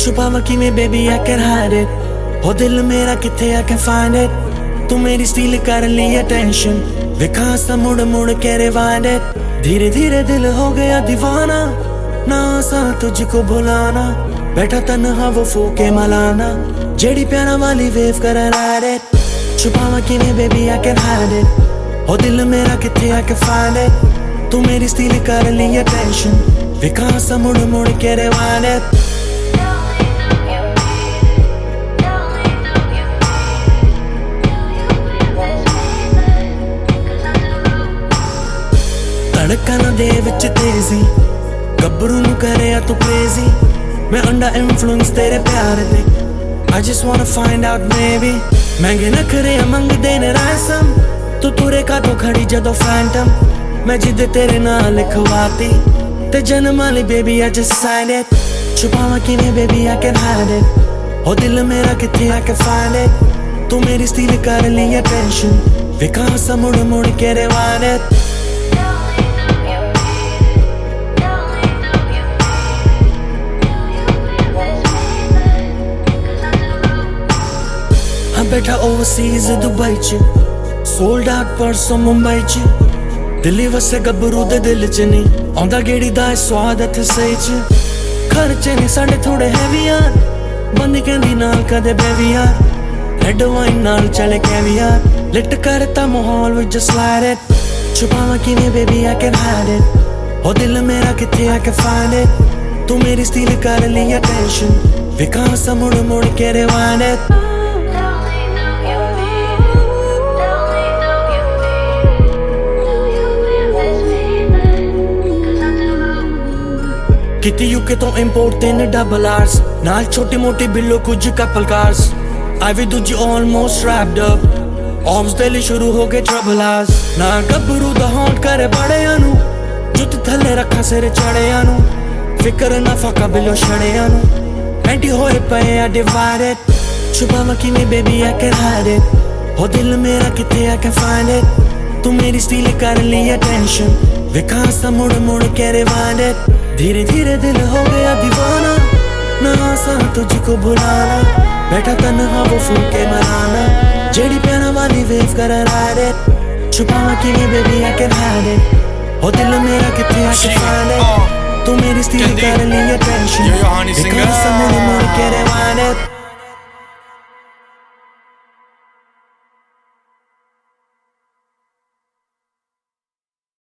छुपावा किवें baby I can hide it, हो दिल मेरा किथे I can find it, तू मेरी स्टील कर ली attention, विखा सा मुड़ मुड़ के rewind it, धीरे धीरे दिल हो गया दीवाना, ना सा तुझको भुलाना, बैठा तन्हा वो फूके मलाना, जेडी प्यारा वाली वेव कर ride it, छुपावा किवें baby I can hide it, हो दिल मेरा किथे I can find it, तू मेरी स्टील कर ली attention, विखा सा मुड़ मुड़ के rewind it. धड़कन दे विच तेजी गब्बरू नू करे तू क्रेजी, मैं अंडर इन्फ्लुएंस तेरे प्यार दे, I just wanna find out maybe, महंगे नखरे मंगदे ने रैसम, तू तुरे का तो खड़ी जदों फैंटम, मैं जिद तेरे नाल लिखवाती, ते जन्म वाली baby I just signed it, छुपावा किवें baby I can hide it, हो दिल मेरा किथे I can find it, तू मेरी स्टील कर ली attention, विखा सा मुड़ मुड़ के rewind it. बैठा ओवरसीज दुबई च, सोल्ड आउट परसों मुंबई च, दिल्ली वसे गब्बरू दे दिल च नहीं आंदा गेड़ी दा स्वाद इत्थे सही च, खर्चे ने साडे थोड़े हैवी यार, बंदी कहंदी नाल कदे बेबी यार, रेड वाइन नाल चले कैवियार, लिट करता माहौल विच जस्ट लाइट इट, छुपावा किवें baby I can hide it, हो दिल मेरा किथे I can find it, तू मेरी स्टील कर ली attention, विखा सा मुड़ मुड़ के rewind it. किती यूके तो इंपोर्ट तीन डबल आर्स, नाल छोटी मोटी बिल्लो कुछ कपल कार्स, आई भी दूजी ऑलमोस्ट रैप्ड अप, ऑब्स डेली शुरू हो गए ट्रबल आर्स, ना गब्बरू दा हॉन्ट करे बड़े अनु, जुत थले रखा सिर चढ़े अनु, फिकर ना फाका बिल्लो छड़े अनु, एंटी होए पे I divide it, छुपावा किवें baby I can hide it, हो दिल मेरा किथे I can find it, तू मेरी स्टील कर ली attention, विखा सा मुड़ मुड़ के rewind it, धीरे धीरे दिल हो गया दीवाना, ना सा तुझको भुलाना, बैठा तन्हा वो फूके मलाना, जेडी प्यारा वाली वेव कर ride it, छुपावा किवें baby I can hide it, हो दिल मेरा किथे I can find it, तू मेरी स्टील कर ली attention, विखा सा मुड़ मुड़ के rewind it.